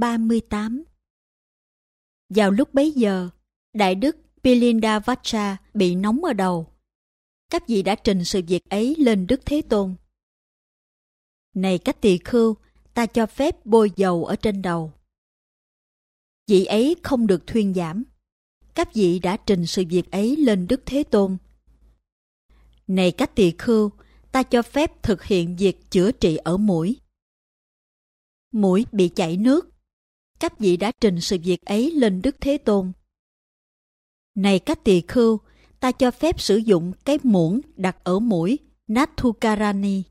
38. Vào lúc bấy giờ, Đại đức Pilindavacha bị nóng ở đầu. Các vị đã trình sự việc ấy lên Đức Thế Tôn. Này các tỳ khưu, ta cho phép bôi dầu ở trên đầu. Vị ấy không được thuyên giảm. Các vị đã trình sự việc ấy lên Đức Thế Tôn. Này các tỳ khưu, ta cho phép thực hiện việc chữa trị ở mũi. Mũi bị chảy nước. Các vị đã trình sự việc ấy lên Đức Thế Tôn. Này các tỳ khưu, ta cho phép sử dụng cái muỗng đặt ở mũi Nathukarani.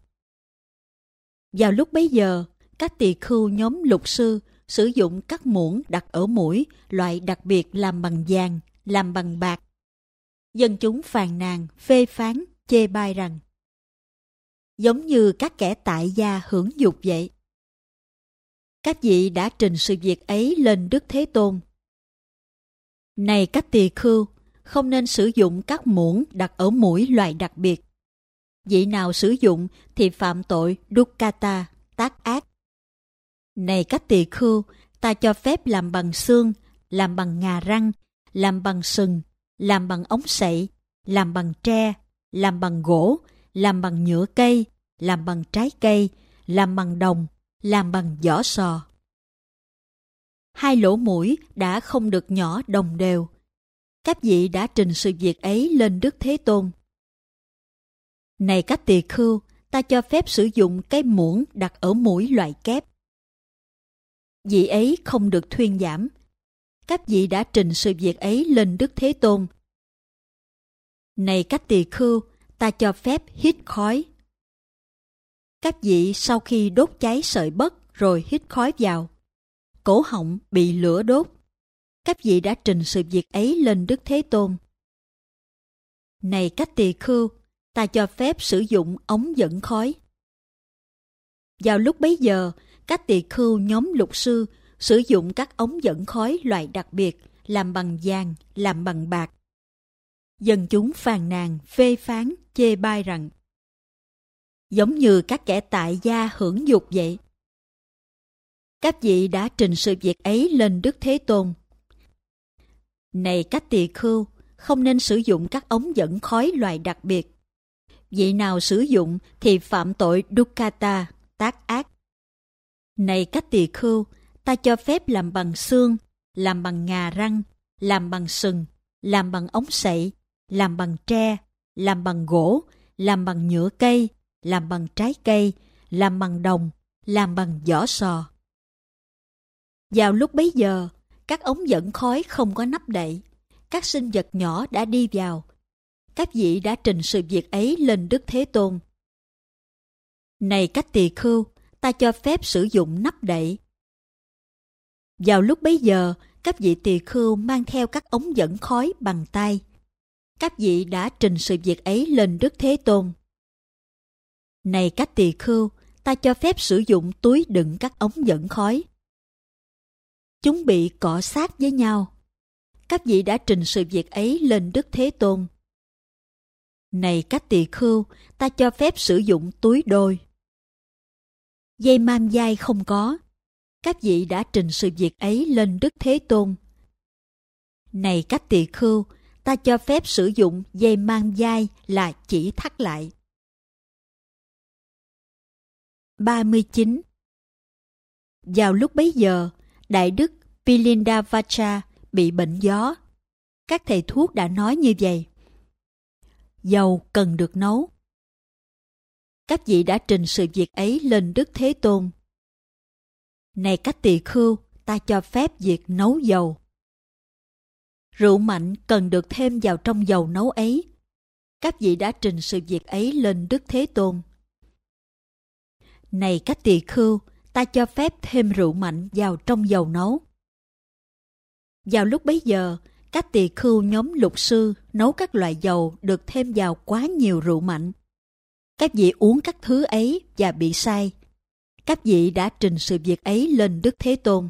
Vào lúc bấy giờ, các tỳ khưu nhóm lục sư sử dụng các muỗng đặt ở mũi loại đặc biệt làm bằng vàng, làm bằng bạc. Dân chúng phàn nàn, phê phán, chê bai rằng giống như các kẻ tại gia hưởng dục vậy. Các vị đã trình sự việc ấy lên Đức Thế Tôn. Này các tỳ khưu, không nên sử dụng các muỗng đặt ở mũi loại đặc biệt. Vị nào sử dụng thì phạm tội dukkata, tác ác. Này các tỳ khưu, ta cho phép làm bằng xương, làm bằng ngà răng, làm bằng sừng, làm bằng ống sậy, làm bằng tre, làm bằng gỗ, làm bằng nhựa cây, làm bằng trái cây, làm bằng đồng, làm bằng vỏ sò. Hai lỗ mũi đã không được nhỏ đồng đều. Các vị đã trình sự việc ấy lên Đức Thế Tôn. Này các tỳ khưu, ta cho phép sử dụng cái muỗng đặt ở mũi loại kép. Vị ấy không được thuyên giảm. Các vị đã trình sự việc ấy lên Đức Thế Tôn. Này các tỳ khưu, ta cho phép hít khói. Các vị sau khi đốt cháy sợi bất rồi hít khói vào, cổ họng bị lửa đốt. Các vị đã trình sự việc ấy lên Đức Thế Tôn. Này các tỳ khưu, ta cho phép sử dụng ống dẫn khói. Vào lúc bấy giờ, các tỳ khưu nhóm lục sư sử dụng các ống dẫn khói loại đặc biệt làm bằng vàng, làm bằng bạc. Dân chúng phàn nàn, phê phán, chê bai rằng giống như các kẻ tại gia hưởng dục vậy. Các vị đã trình sự việc ấy lên Đức Thế Tôn. Này các tỳ khưu, không nên sử dụng các ống dẫn khói loại đặc biệt. Vị nào sử dụng thì phạm tội dukkata, tác ác. Này các tỳ khưu, ta cho phép làm bằng xương, làm bằng ngà răng, làm bằng sừng, làm bằng ống sậy, làm bằng tre, làm bằng gỗ, làm bằng nhựa cây, làm bằng trái cây, làm bằng đồng, làm bằng vỏ sò. Vào lúc bấy giờ, các ống dẫn khói không có nắp đậy. Các sinh vật nhỏ đã đi vào. Các vị đã trình sự việc ấy lên Đức Thế Tôn. Này các tỳ khưu, ta cho phép sử dụng nắp đậy. Vào lúc bấy giờ, các vị tỳ khưu mang theo các ống dẫn khói bằng tay. Các vị đã trình sự việc ấy lên Đức Thế Tôn. Này các tỳ khưu, ta cho phép sử dụng túi đựng các ống dẫn khói. Chúng bị cọ sát với nhau. Các vị đã trình sự việc ấy lên Đức Thế Tôn. Này các tỳ khưu, ta cho phép sử dụng túi đôi. Dây mam dai không có. Các vị đã trình sự việc ấy lên Đức Thế Tôn. Này các tỳ khưu, ta cho phép sử dụng dây mam dai là chỉ thắt lại. 39. Vào lúc bấy giờ, Đại đức Pilindavacha bị bệnh gió. Các thầy thuốc đã nói như vậy. Dầu cần được nấu. Các vị đã trình sự việc ấy lên Đức Thế Tôn. Này các tỳ khưu, ta cho phép việc nấu dầu. Rượu mạnh cần được thêm vào trong dầu nấu ấy. Các vị đã trình sự việc ấy lên Đức Thế Tôn. Này các tỳ khưu, ta cho phép thêm rượu mạnh vào trong dầu nấu. Vào lúc bấy giờ, các tỳ khưu nhóm lục sư nấu các loại dầu được thêm vào quá nhiều rượu mạnh. Các vị uống các thứ ấy và bị say. Các vị đã trình sự việc ấy lên Đức Thế Tôn.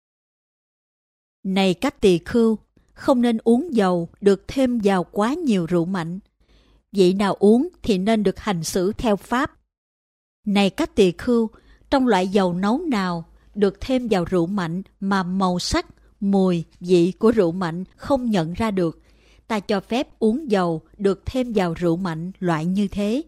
Này các tỳ khưu, không nên uống dầu được thêm vào quá nhiều rượu mạnh. Vị nào uống thì nên được hành xử theo pháp. Này các tỳ khưu, trong loại dầu nấu nào được thêm vào rượu mạnh mà màu sắc, mùi, vị của rượu mạnh không nhận ra được. Ta cho phép uống dầu được thêm vào rượu mạnh loại như thế.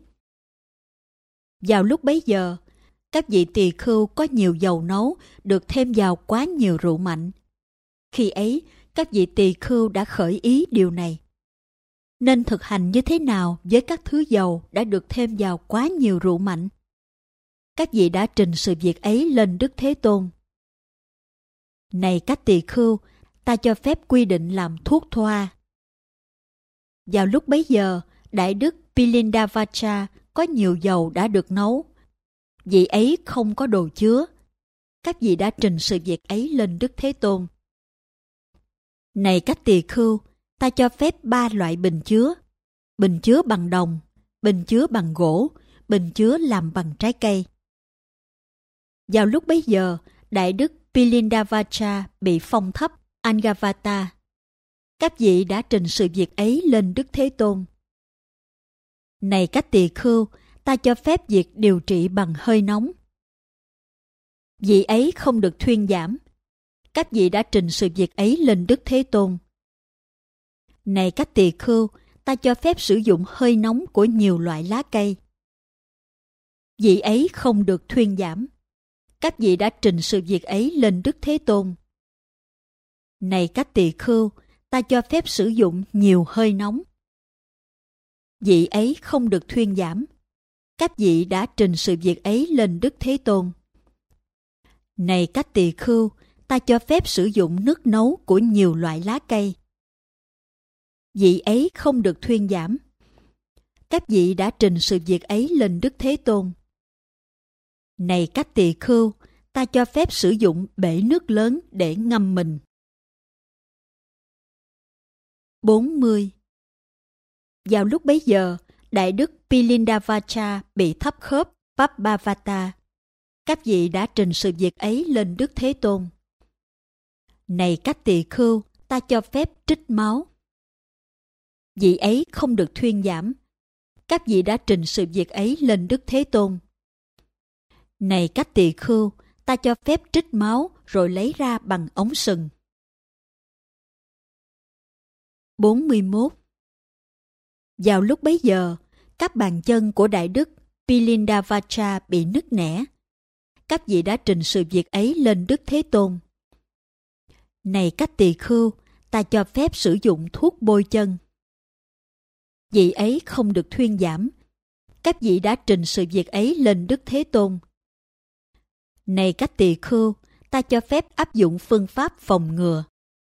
Vào lúc bấy giờ, các vị tỳ khưu có nhiều dầu nấu được thêm vào quá nhiều rượu mạnh. Khi ấy, các vị tỳ khưu đã khởi ý điều này. Nên thực hành như thế nào với các thứ dầu đã được thêm vào quá nhiều rượu mạnh? Các vị đã trình sự việc ấy lên Đức Thế Tôn. Này các tỳ khưu, ta cho phép quy định làm thuốc thoa. Vào lúc bấy giờ, Đại đức Pilindavacha có nhiều dầu đã được nấu. Vị ấy không có đồ chứa. Các vị đã trình sự việc ấy lên Đức Thế Tôn. Này các tỳ khưu, ta cho phép 3 loại bình chứa. Bình chứa bằng đồng, bình chứa bằng gỗ, bình chứa làm bằng trái cây. Vào lúc bấy giờ, Đại đức Pilindavacha bị phong thấp Angavata. Các vị đã trình sự việc ấy lên Đức Thế Tôn. Này các tỳ khưu, ta cho phép việc điều trị bằng hơi nóng. Vị ấy không được thuyên giảm. Các vị đã trình sự việc ấy lên Đức Thế Tôn. Này các tỳ khưu, ta cho phép sử dụng hơi nóng của nhiều loại lá cây. Vị ấy không được thuyên giảm. Các vị đã trình sự việc ấy lên Đức Thế Tôn. Này các tỳ khưu, ta cho phép sử dụng nhiều hơi nóng. Vị ấy không được thuyên giảm. Các vị đã trình sự việc ấy lên Đức Thế Tôn. Này các tỳ khưu, ta cho phép sử dụng nước nấu của nhiều loại lá cây. Vị ấy không được thuyên giảm. Các vị đã trình sự việc ấy lên Đức Thế Tôn. Này các tỳ khưu, ta cho phép sử dụng bể nước lớn để ngâm mình. 40. Vào lúc bấy giờ, Đại đức Pilindavacha bị thấp khớp Pabbavata. Các vị đã trình sự việc ấy lên Đức Thế Tôn. Này các tỳ khưu, ta cho phép trích máu. Vị ấy không được thuyên giảm. Các vị đã trình sự việc ấy lên Đức Thế Tôn. Này các tỳ khưu, ta cho phép trích máu rồi lấy ra bằng ống sừng. 41. Vào lúc bấy giờ, các bàn chân của Đại đức Pilindavacha bị nứt nẻ. Các vị đã trình sự việc ấy lên Đức Thế Tôn. Này các tỳ khưu, ta cho phép sử dụng thuốc bôi chân. Vị ấy không được thuyên giảm. Các vị đã trình sự việc ấy lên Đức Thế Tôn. Này các tỳ khưu, ta cho phép áp dụng phương pháp phòng ngừa.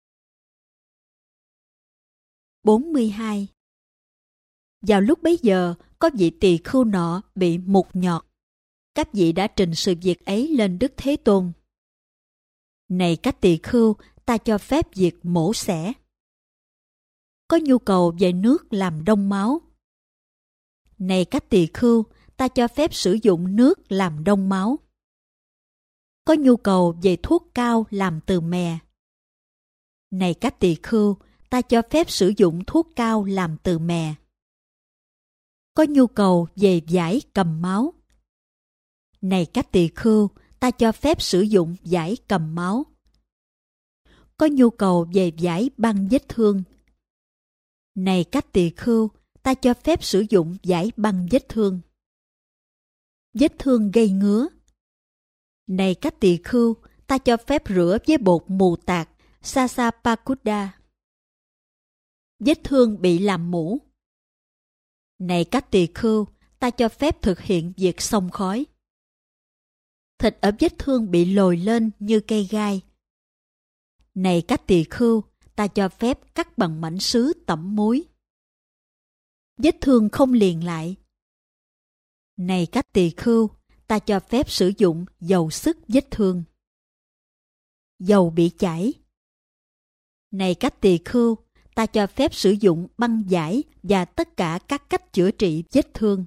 42. Vào lúc bấy giờ, có vị tỳ khưu nọ bị mụt nhọt. Các vị đã trình sự việc ấy lên Đức Thế Tôn. Này các tỳ khưu, ta cho phép việc mổ xẻ. Có nhu cầu về nước làm đông máu. Này các tỳ khưu, ta cho phép sử dụng nước làm đông máu. Có nhu cầu về thuốc cao làm từ mè. Này các tỳ khưu, ta cho phép sử dụng thuốc cao làm từ mè. Có nhu cầu về dải cầm máu. Này các tỳ khưu, ta cho phép sử dụng dải cầm máu. Có nhu cầu về dải băng vết thương. Này các tỳ khưu, ta cho phép sử dụng dải băng vết thương. Vết thương gây ngứa. Này các tỳ khưu, ta cho phép rửa với bột mù tạt Sasapakuda. Vết thương bị làm mủ. Này các tỳ khưu, ta cho phép thực hiện việc xông khói. Thịt ở vết thương bị lồi lên như cây gai. Này các tỳ khưu, ta cho phép cắt bằng mảnh sứ tẩm muối. Vết thương không liền lại. Này các tỳ khưu, ta cho phép sử dụng dầu sức vết thương. Dầu bị chảy. Này các tỳ khưu, ta cho phép sử dụng băng giải và tất cả các cách chữa trị vết thương.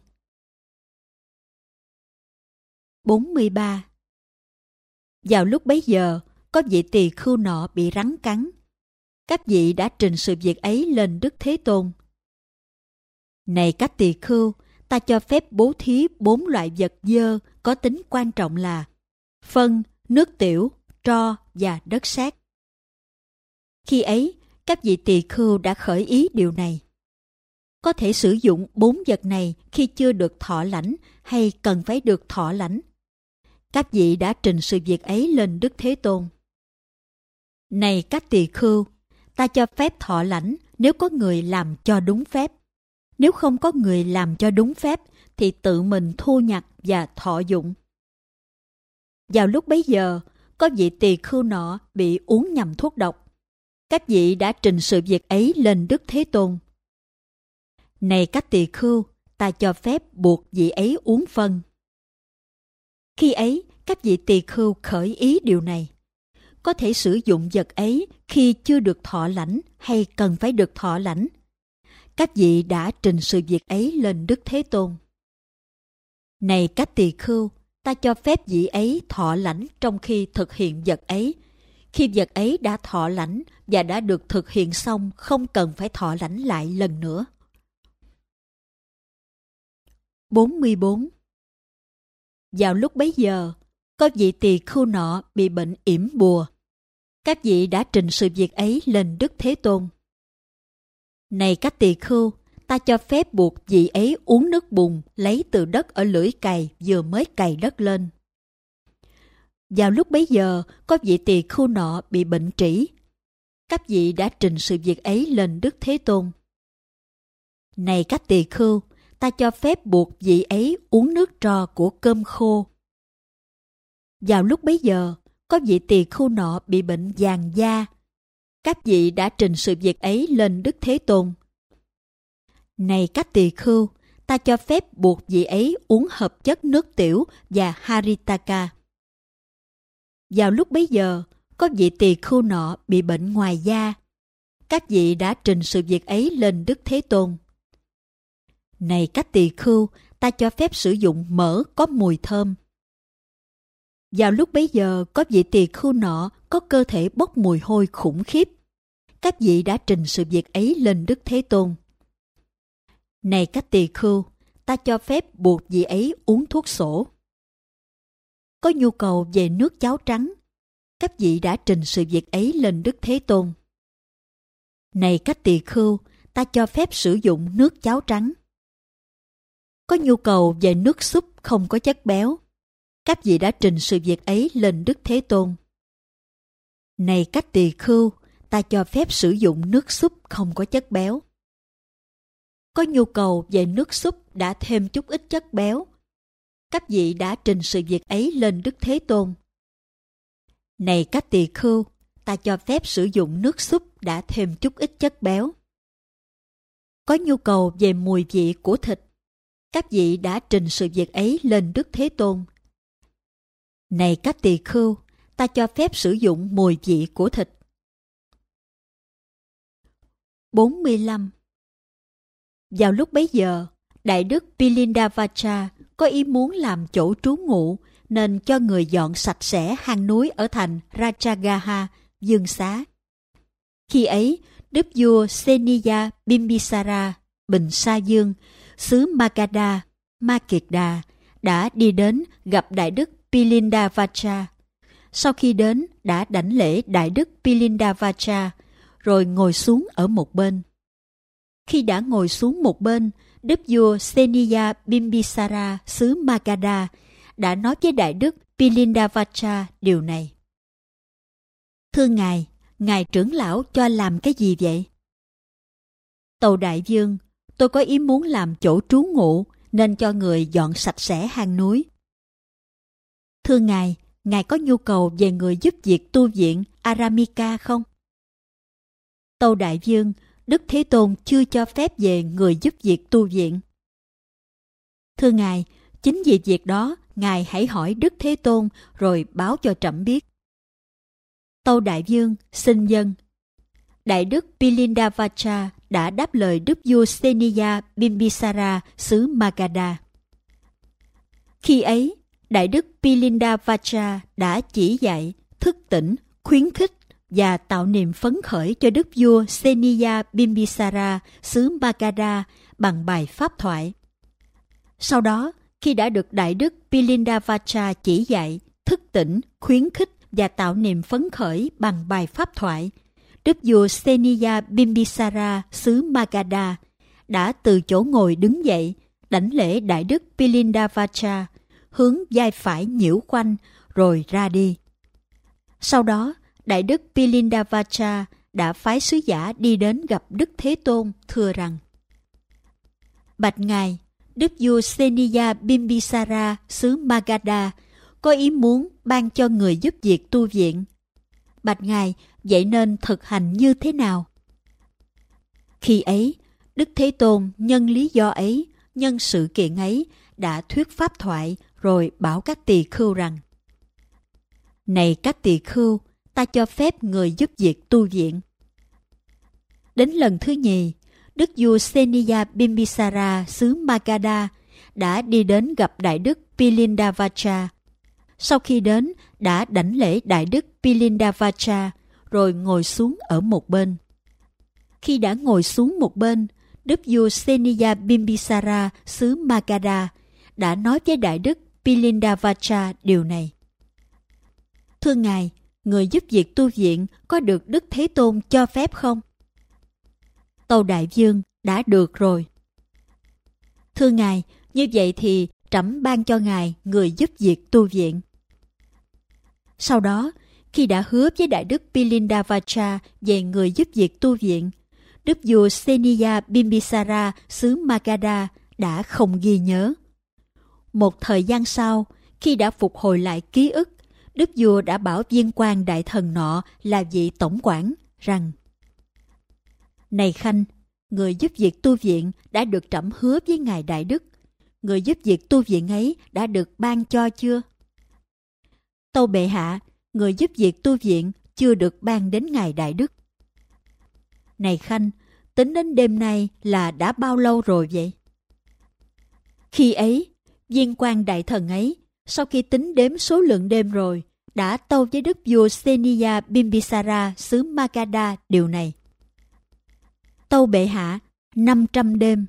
43. Vào lúc bấy giờ, có vị tỳ khưu nọ bị rắn cắn. Các vị đã trình sự việc ấy lên Đức Thế Tôn. Này các tỳ khưu, ta cho phép bố thí 4 loại vật dơ có tính quan trọng là phân, nước tiểu, tro và đất sét. Khi ấy, các vị tỳ khưu đã khởi ý điều này. Có thể sử dụng 4 vật này khi chưa được thọ lãnh hay cần phải được thọ lãnh. Các vị đã trình sự việc ấy lên Đức Thế Tôn. Này các tỳ khưu, ta cho phép thọ lãnh nếu có người làm cho đúng phép. Nếu không có người làm cho đúng phép thì tự mình thu nhặt và thọ dụng. Vào lúc bấy giờ, có vị tỳ khưu nọ bị uống nhầm thuốc độc. Các vị đã trình sự việc ấy lên Đức Thế Tôn. Này các tỳ khưu, ta cho phép buộc vị ấy uống phân. Khi ấy, các vị tỳ khưu khởi ý điều này. Có thể sử dụng vật ấy khi chưa được thọ lãnh hay cần phải được thọ lãnh. Các vị đã trình sự việc ấy lên Đức Thế Tôn. Này các tỳ khưu, ta cho phép vị ấy thọ lãnh trong khi thực hiện vật ấy. Khi vật ấy đã thọ lãnh và đã được thực hiện xong, không cần phải thọ lãnh lại lần nữa. 44. Vào lúc bấy giờ, có vị tỳ khưu nọ bị bệnh yểm bùa. Các vị đã trình sự việc ấy lên Đức Thế Tôn. Này các tỳ khưu, ta cho phép buộc vị ấy uống nước bùn lấy từ đất ở lưỡi cày vừa mới cày đất lên. Vào lúc bấy giờ, có vị tỳ khưu nọ bị bệnh trĩ. Các vị đã trình sự việc ấy lên Đức Thế Tôn. Này các tỳ khưu, ta cho phép buộc vị ấy uống nước tro của cơm khô. Vào lúc bấy giờ, có vị tỳ khưu nọ bị bệnh vàng da. Các vị đã trình sự việc ấy lên Đức Thế Tôn. Này các tỳ khưu, ta cho phép buộc vị ấy uống hợp chất nước tiểu và haritaka. Vào lúc bấy giờ, có vị tỳ khưu nọ bị bệnh ngoài da. Các vị đã trình sự việc ấy lên Đức Thế Tôn. Này các tỳ khưu, ta cho phép sử dụng mỡ có mùi thơm. Vào lúc bấy giờ, có vị tỳ khưu nọ có cơ thể bốc mùi hôi khủng khiếp. Các vị đã trình sự việc ấy lên Đức Thế Tôn. Này các tỳ khưu, ta cho phép buộc vị ấy uống thuốc sổ. Có nhu cầu về nước cháo trắng. Các vị đã trình sự việc ấy lên Đức Thế Tôn. Này các tỳ khưu, ta cho phép sử dụng nước cháo trắng. Có nhu cầu về nước súp không có chất béo. Các vị đã trình sự việc ấy lên Đức Thế Tôn. Này các tỳ khưu, ta cho phép sử dụng nước súp không có chất béo. Có nhu cầu về nước súp đã thêm chút ít chất béo. Các vị đã trình sự việc ấy lên Đức Thế Tôn. Này các tỳ khưu, ta cho phép sử dụng nước súp đã thêm chút ít chất béo. Có nhu cầu về mùi vị của thịt. Các vị đã trình sự việc ấy lên Đức Thế Tôn. Này các tỳ khưu, ta cho phép sử dụng mùi vị của thịt. 45. Vào lúc bấy giờ, Đại đức Pilindavacha có ý muốn làm chỗ trú ngụ nên cho người dọn sạch sẽ hang núi ở thành Rajagaha, Dương Xá. Khi ấy, Đức vua Seniya Bimbisara, Bình Sa Dương, xứ Magadha, Ma Kiệt Đà, đã đi đến gặp Đại đức Pilindavacha. Sau khi đến, đã đảnh lễ Đại đức Pilindavacha, rồi ngồi xuống ở một bên. Khi đã ngồi xuống một bên, Đức vua Seniya Bimbisara xứ Magadha đã nói với Đại đức Pilindavacha điều này. Thưa Ngài trưởng lão cho làm cái gì vậy? Tâu đại vương, tôi có ý muốn làm chỗ trú ngụ nên cho người dọn sạch sẽ hang núi. Thưa Ngài có nhu cầu về người giúp việc tu viện Aramika không? Tâu đại vương, Đức Thế Tôn chưa cho phép về người giúp việc tu viện. Thưa Ngài, chính vì việc đó, Ngài hãy hỏi Đức Thế Tôn rồi báo cho trẫm biết. Tâu đại vương, xin vâng. Đại đức Pilindavacha đã đáp lời đức vua Seniya Bimbisara xứ Magadha. Khi ấy, Đại đức Pilindavacha đã chỉ dạy, thức tỉnh, khuyến khích và tạo niềm phấn khởi cho đức vua Seniya Bimbisara xứ Magadha bằng bài pháp thoại. Sau đó, khi đã được Đại đức Pilindavacha chỉ dạy, thức tỉnh, khuyến khích và tạo niềm phấn khởi bằng bài pháp thoại, đức vua Seniya Bimbisara xứ Magadha đã từ chỗ ngồi đứng dậy, đảnh lễ đại đức Pilindavacha, hướng vai phải nhiễu quanh rồi ra đi. Sau đó, đại đức Pilindavacha đã phái sứ giả đi đến gặp Đức Thế Tôn, thưa rằng: Bạch Ngài, đức vua Seniya Bimbisara xứ Magadha có ý muốn ban cho người giúp việc tu viện. Bạch Ngài, vậy nên thực hành như thế nào? Khi ấy, Đức Thế Tôn nhân lý do ấy, nhân sự kiện ấy, đã thuyết pháp thoại rồi bảo các tỳ khưu rằng: Này các tỳ khưu, ta cho phép người giúp việc tu viện. Đến lần thứ nhì, đức vua Seniya Bimbisara xứ Magadha đã đi đến gặp đại đức Pilindavacha. Sau khi đến, đã đảnh lễ đại đức Pilindavacha rồi ngồi xuống ở một bên. Khi đã ngồi xuống một bên, đức vua Seniya Bimbisara xứ Magadha đã nói với đại đức Pilindavacha điều này: Thưa Ngài, người giúp việc tu viện có được Đức Thế Tôn cho phép không? Tâu Đại Vương: đã được rồi. Thưa Ngài, như vậy thì trẫm ban cho Ngài người giúp việc tu viện. Sau đó, khi đã hứa với đại đức Pilindavacha về người giúp việc tu viện, đức vua Seniya Bimbisara xứ Magadha đã không ghi nhớ. Một thời gian sau, khi đã phục hồi lại ký ức, đức vua đã bảo viên quan đại thần nọ là vị tổng quản rằng: Này Khanh, người giúp việc tu viện đã được trẫm hứa với ngài đại đức. Người giúp việc tu viện ấy đã được ban cho chưa? Tâu bệ hạ, người giúp việc tu viện chưa được ban đến ngài đại đức. Này Khanh, tính đến đêm nay là đã bao lâu rồi vậy? Khi ấy, viên quan đại thần ấy, sau khi tính đếm số lượng đêm rồi, đã tâu với đức vua Seniya Bimbisara xứ Magadha điều này: Tâu bệ hạ, 500 đêm.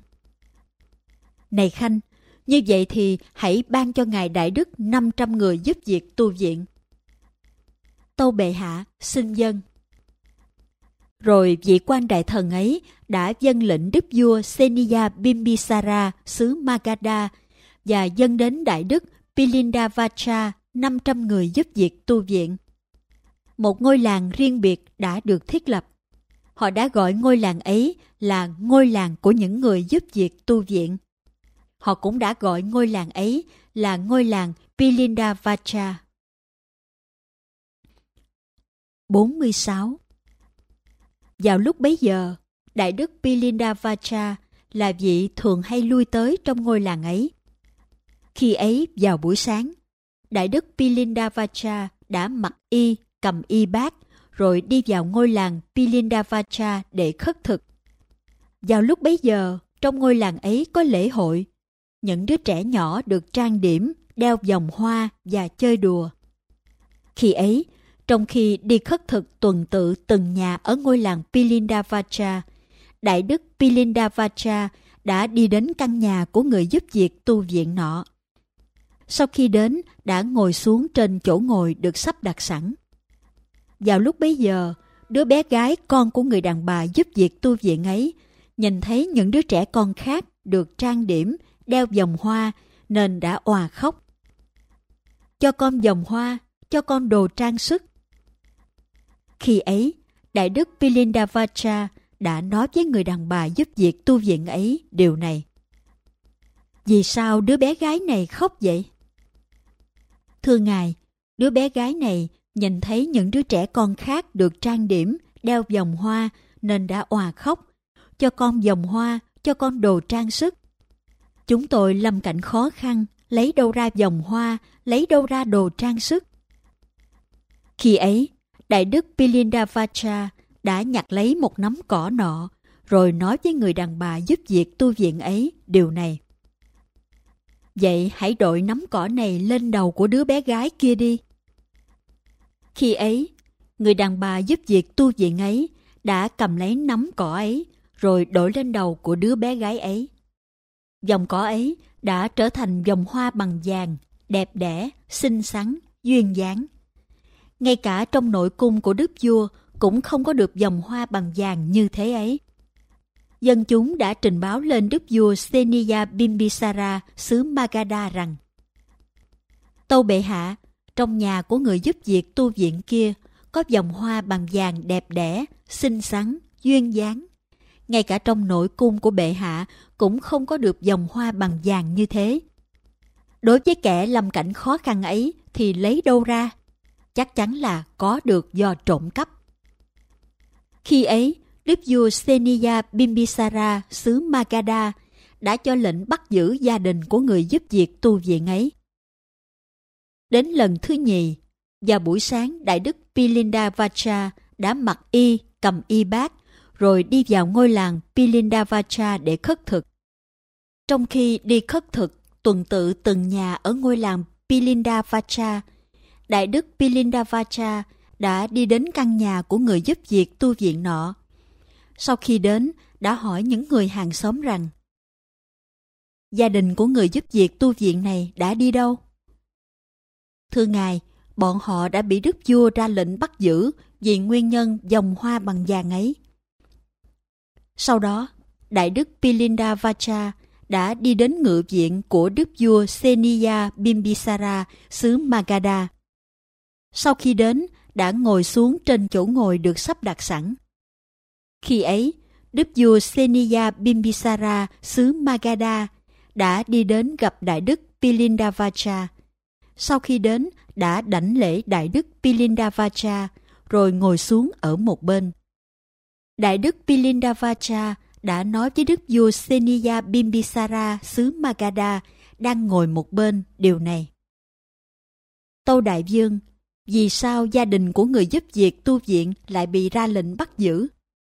Này Khanh, như vậy thì hãy ban cho ngài đại đức 500 người giúp việc tu viện. Tâu bệ hạ, xin dâng. Rồi vị quan đại thần ấy đã dâng lệnh đức vua Seniya Bimbisara xứ Magadha và dâng đến đại đức Pilindavacha 500 người giúp việc tu viện. Một ngôi làng riêng biệt đã được thiết lập. Họ đã gọi ngôi làng ấy là ngôi làng của những người giúp việc tu viện. Họ cũng đã gọi ngôi làng ấy là ngôi làng Pilindavacha. 46. Vào lúc bấy giờ, đại đức Pilindavacha là vị thường hay lui tới trong ngôi làng ấy. Khi ấy vào buổi sáng, đại đức Pilindavacha đã mặc y, cầm y bát, rồi đi vào ngôi làng Pilindavacha để khất thực. Vào lúc bấy giờ, trong ngôi làng ấy có lễ hội. Những đứa trẻ nhỏ được trang điểm, đeo vòng hoa và chơi đùa. Khi ấy, trong khi đi khất thực tuần tự từng nhà ở ngôi làng Pilindavacha, đại đức Pilindavacha đã đi đến căn nhà của người giúp việc tu viện nọ. Sau khi đến, đã ngồi xuống trên chỗ ngồi được sắp đặt sẵn. Vào lúc bấy giờ, đứa bé gái con của người đàn bà giúp việc tu viện ấy nhìn thấy những đứa trẻ con khác được trang điểm, đeo vòng hoa nên đã òa khóc. Cho con vòng hoa, cho con đồ trang sức. Khi ấy, đại đức Pilindavacha đã nói với người đàn bà giúp việc tu viện ấy điều này: Vì sao đứa bé gái này khóc vậy? Thưa ngài, đứa bé gái này nhìn thấy những đứa trẻ con khác được trang điểm, đeo vòng hoa nên đã òa khóc. Cho con vòng hoa, cho con đồ trang sức. Chúng tôi lâm cảnh khó khăn, lấy đâu ra vòng hoa, lấy đâu ra đồ trang sức. Khi ấy, đại đức Pilindavacha đã nhặt lấy một nắm cỏ nọ, rồi nói với người đàn bà giúp việc tu viện ấy điều này: Vậy hãy đội nắm cỏ này lên đầu của đứa bé gái kia đi. Khi ấy, người đàn bà giúp việc tu viện ấy đã cầm lấy nắm cỏ ấy, rồi đội lên đầu của đứa bé gái ấy. Vòng cỏ ấy đã trở thành vòng hoa bằng vàng, đẹp đẽ, xinh xắn, duyên dáng. Ngay cả trong nội cung của đức vua cũng không có được vòng hoa bằng vàng như thế ấy. Dân chúng đã trình báo lên đức vua Seniya Bimbisara xứ Magadha rằng: Tâu bệ hạ, trong nhà của người giúp việc tu viện kia có vòng hoa bằng vàng đẹp đẽ, xinh xắn, duyên dáng. Ngay cả trong nội cung của bệ hạ cũng không có được vòng hoa bằng vàng như thế. Đối với kẻ lâm cảnh khó khăn ấy thì lấy đâu ra? Chắc chắn là có được do trộm cắp. Khi ấy, đức vua Seniya Bimbisara xứ Magadha đã cho lệnh bắt giữ gia đình của người giúp việc tu viện ấy. Đến lần thứ nhì, vào buổi sáng, Đại đức Pilindavacha đã mặc y, cầm y bát, rồi đi vào ngôi làng Pilindavacha để khất thực. Trong khi đi khất thực, tuần tự từng nhà ở ngôi làng Pilindavacha, Đại đức Pilindavacha đã đi đến căn nhà của người giúp việc tu viện nọ. Sau khi đến, đã hỏi những người hàng xóm rằng: Gia đình của người giúp việc tu viện này đã đi đâu? Thưa ngài, bọn họ đã bị đức vua ra lệnh bắt giữ vì nguyên nhân vòng hoa bằng vàng ấy. Sau đó, Đại đức Pilindavacha đã đi đến ngự viện của đức vua Seniya Bimbisara xứ Magadha. Sau khi đến, đã ngồi xuống trên chỗ ngồi được sắp đặt sẵn. Khi ấy, đức vua Seniya Bimbisara xứ Magadha đã đi đến gặp Đại đức Pilindavacha. Sau khi đến, đã đảnh lễ Đại đức Pilindavacha, rồi ngồi xuống ở một bên. Đại đức Pilindavacha đã nói với đức vua Seniya Bimbisara xứ Magadha đang ngồi một bên điều này: Tâu đại vương, vì sao gia đình của người giúp việc tu viện lại bị ra lệnh bắt giữ?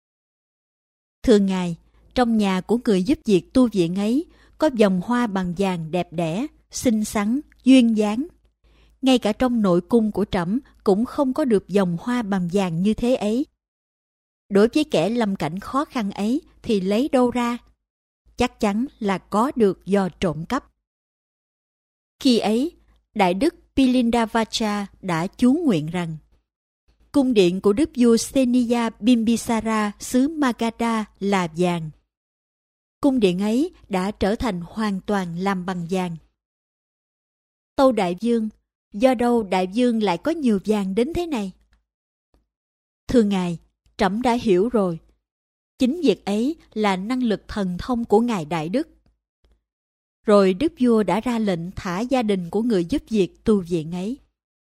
Thưa ngài, trong nhà của người giúp việc tu viện ấy có vòng hoa bằng vàng đẹp đẽ, xinh xắn, duyên dáng. Ngay cả trong nội cung của trẫm cũng không có được vòng hoa bằng vàng như thế ấy. Đối với kẻ lâm cảnh khó khăn ấy thì lấy đâu ra? Chắc chắn là có được do trộm cắp. Khi ấy, Đại đức Pilindavacha đã chú nguyện rằng: Cung điện của đức vua Seniya Bimbisara xứ Magadha là vàng. Cung điện ấy đã trở thành hoàn toàn làm bằng vàng. Tâu đại vương, do đâu đại vương lại có nhiều vàng đến thế này? Thưa ngài, trẫm đã hiểu rồi. Chính việc ấy là năng lực thần thông của ngài đại đức. Rồi đức vua đã ra lệnh thả gia đình của người giúp việc tu viện ấy.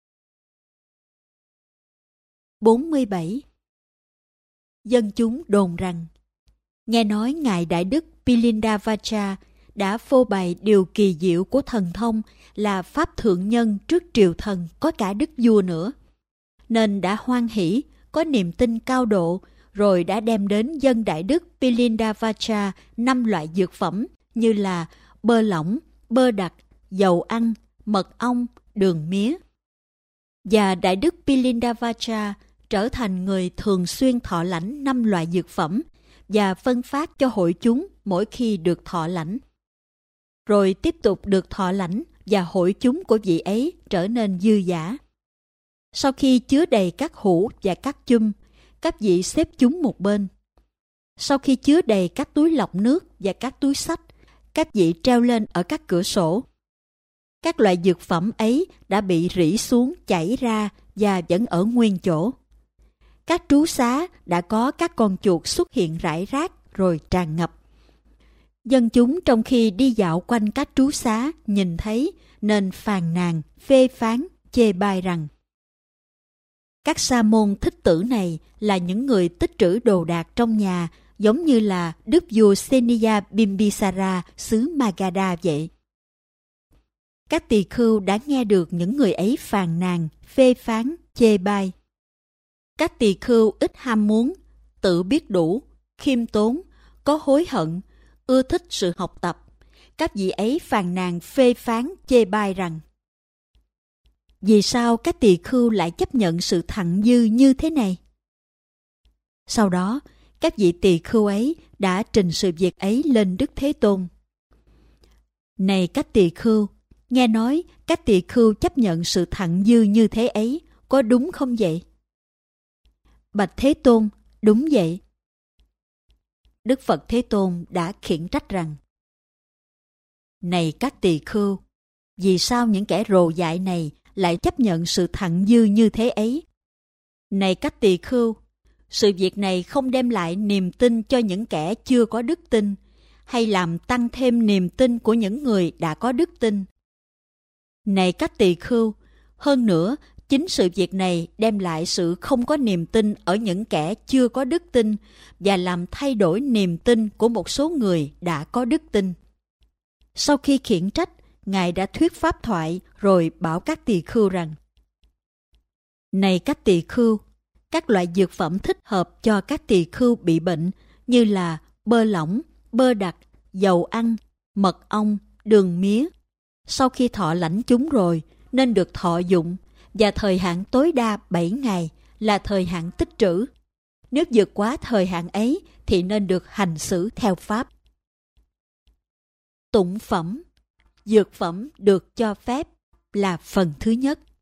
47. Dân chúng đồn rằng, nghe nói ngài đại đức Pilindavacha đã phô bày điều kỳ diệu của thần thông là pháp thượng nhân trước triều thần có cả đức vua nữa, nên đã hoan hỷ, có niềm tin cao độ, rồi đã đem đến dân đại đức Pilindavacha 5 loại dược phẩm như là bơ lỏng, bơ đặc, dầu ăn, mật ong, đường mía. Và đại đức Pilindavacha trở thành người thường xuyên thọ lãnh 5 loại dược phẩm và phân phát cho hội chúng mỗi khi được thọ lãnh. Rồi tiếp tục được thọ lãnh và hội chúng của vị ấy trở nên dư dả. Sau khi chứa đầy các hũ và các chum, các vị xếp chúng một bên. Sau khi chứa đầy các túi lọc nước và các túi xách, các vị treo lên ở các cửa sổ. Các loại dược phẩm ấy đã bị rỉ xuống, chảy ra và vẫn ở nguyên chỗ. Các trú xá đã có các con chuột xuất hiện rải rác rồi tràn ngập. Dân chúng trong khi đi dạo quanh các trú xá nhìn thấy nên phàn nàn, phê phán, chê bai rằng: Các sa môn thích tử này là những người tích trữ đồ đạc trong nhà, giống như là đức vua Seniya Bimbisara xứ Magadha vậy. Các tỳ khưu đã nghe được những người ấy phàn nàn, phê phán, chê bai. Các tỳ khưu ít ham muốn, tự biết đủ, khiêm tốn, có hối hận, ưa thích sự học tập. Các vị ấy phàn nàn, phê phán, chê bai rằng: Vì sao các tỳ khưu lại chấp nhận sự thặng dư như thế này? Sau đó, các vị tỳ khưu ấy đã trình sự việc ấy lên Đức Thế Tôn. Này các tỳ khưu, Nghe nói các tỳ khưu chấp nhận sự thặng dư như thế ấy, có đúng không vậy? Bạch Thế Tôn, đúng vậy. Đức Phật Thế Tôn đã khiển trách rằng: Này các tỳ khưu, vì sao những kẻ rồ dại này lại chấp nhận sự thặng dư như thế ấy? Này các tỳ khưu, sự việc này không đem lại niềm tin cho những kẻ chưa có đức tin, hay làm tăng thêm niềm tin của những người đã có đức tin. Này các tỳ khưu, hơn nữa, chính sự việc này đem lại sự không có niềm tin ở những kẻ chưa có đức tin và làm thay đổi niềm tin của một số người đã có đức tin. Sau khi khiển trách, Ngài đã thuyết pháp thoại rồi bảo các tỳ khưu rằng: Này các tỳ khưu, các loại dược phẩm thích hợp cho các tỳ khưu bị bệnh như là bơ lỏng, bơ đặc, dầu ăn, mật ong, đường mía, sau khi thọ lãnh chúng rồi nên được thọ dụng, và thời hạn tối đa 7 ngày là thời hạn tích trữ. Nếu vượt quá thời hạn ấy thì nên được hành xử theo pháp. Tụng phẩm, dược phẩm được cho phép là phần thứ nhất.